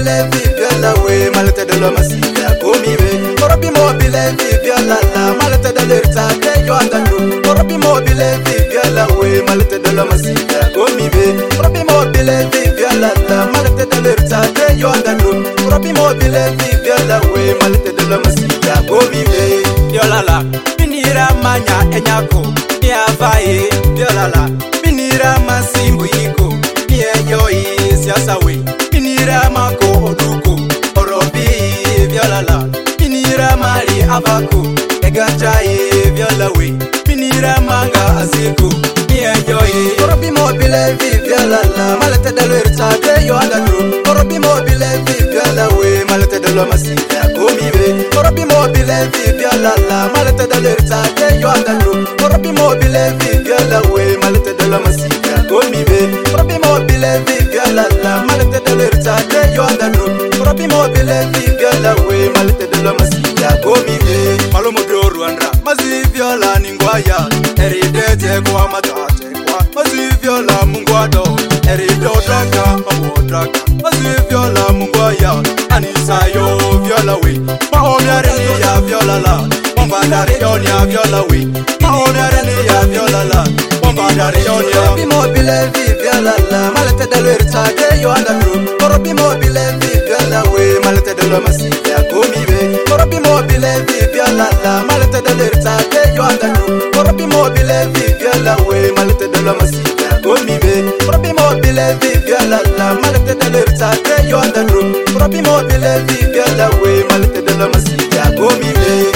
bilevi viola we malete de lo masika komibe Korobi mo bilevi viola la malete de l'erta de yo andalu Korobi mo bilevi viola we malete de lo masika komibe Korobi mo bilevi viola la malete de l'erta de yo andalu Korobi mo bilevi viola we malete de lo masika komibe viola la binira manya enyako ya vae viola la binira masimbu yiko yoi siasa we binira mako oduko orobi viola la binira mali abako eganjaye viola we binira manga aziko yoi orobi mobile viola la malete de l'erta de yo andadru orobi mobile viola we malete de lo masika komibe orobi mobile viola la malete de l'erta de yo andadru orobi mobile viola we malete de lo masika komibe orobi mobile viola la malete de l'erta de yo andadru orobi mobile viola we malete de lo masika komibe malomo do Rwanda mazi viola ningwaya eridete kwa matate kwa mazi viola mungwado erido draka mawodraka mazi viola mungwaya anisayo viola we maomyare ya viola la bombardare ya viola we maomyare ya viola la bombardare ya orobi mobile viola la malete de l'erta de yo andadru orobi mobile viola we malete de lo masika komibe orobi mobile viola la malete de l'erta de yo andadru orobi mobile viola we malete de lo masika komibe orobi mobile viola la malete de l'erta de yo andadru orobi mobile viola we malete de lo masika komibe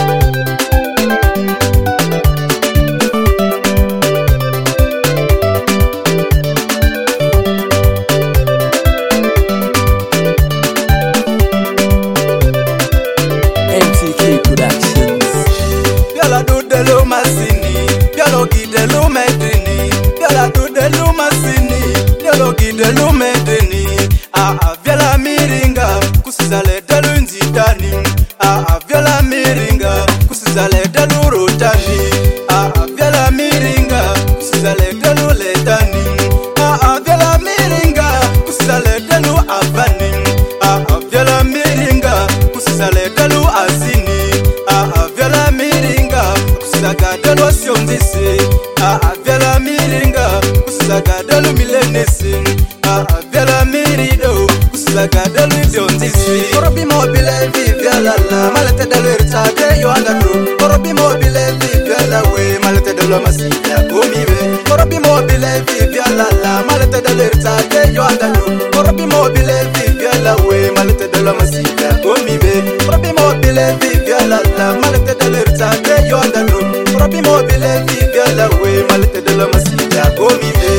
Gidelu medini, viola do delu masini, viola gidelu medini. Viola miringa, kusizale delu nzidani. Viola miringa, kusizale delu rotani. Viola miringa, kusizale delu letani. Viola miringa, kusizale delu avani. Viola miringa, kusizale delu azini. Viola miringa, kusizaga delu asionzisi. Viola miringa, kusizaga delu milenesi. Viola mirido, kusizaga delu idionzisi. Orobi mobile viola la malete de l'erta de yo andadru. Orobi mobile viola we malete de lo masika komibe. Orobi mobile viola la malete de l'erta de yo andadru. Orobi mobile viola we malete de lo masika komibe. Orobi mobile viola la malete de l'erta de yo andadru. Orobi mobile viola we malete de lo masika komibe.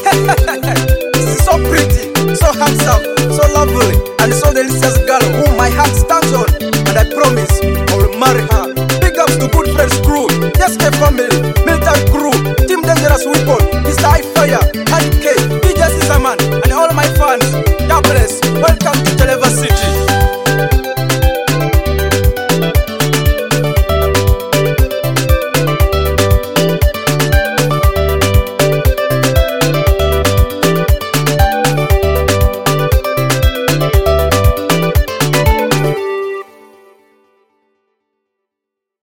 So pretty, so handsome, so lovely, and so delicious girl whom my heart stands on. And I promise I will marry her. Big ups to Good Friends Crew, Yes K Family, Military Crew, Team Dangerous Weapon, Mr. High Fire, Harry K, DJ Caesarman, and all my fans. God bless.